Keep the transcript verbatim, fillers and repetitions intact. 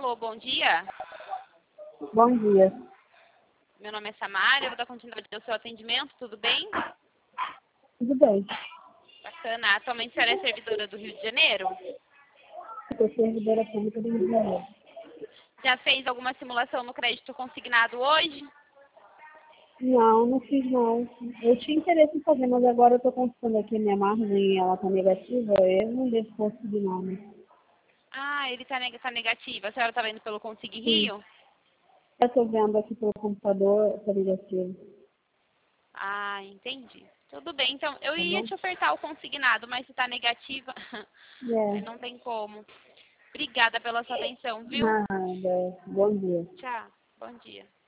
Alô, bom dia. Bom dia. Meu nome é Samara, eu vou dar continuidade ao seu atendimento, tudo bem? Tudo bem. Bacana. Atualmente a senhora é servidora do Rio de Janeiro? Eu sou servidora pública do Rio de Janeiro. Já fez alguma simulação no crédito consignado hoje? Não, não fiz não. Eu tinha interesse em fazer, mas agora eu estou consultando aqui a minha margem e ela está negativa. Eu não devo conseguir não, né? Ah, ele está neg tá negativo. A senhora está vendo pelo Consig Sim. Rio? Eu estou vendo aqui pelo computador, está negativo. Ah, entendi. Tudo bem, então eu Tá ia bom? te ofertar o consignado, mas se está negativa, aí É. não tem como. Obrigada pela sua atenção, viu? Nada. Bom dia. Tchau. Bom dia.